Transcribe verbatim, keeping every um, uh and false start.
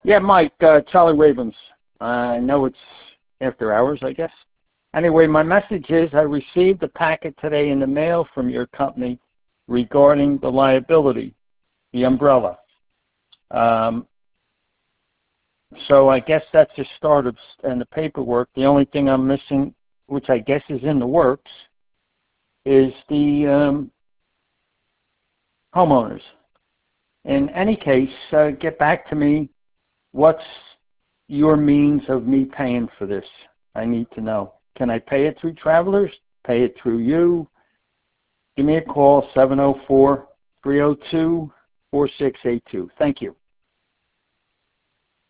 Yeah, Mike, uh, Charlie Ravens. I know it's after hours, I guess. Anyway, my message is I received a packet today in the mail from your company regarding the liability, the umbrella. Um, so I guess that's the start of and the paperwork. The only thing I'm missing, which I guess is in the works, is the um, homeowners. In any case, uh, get back to me. What's your means of me paying for this? I need to know. Can I pay it through Travelers? Pay it through you? Give me a call, seven oh four, three oh two, four six eight two. Thank you.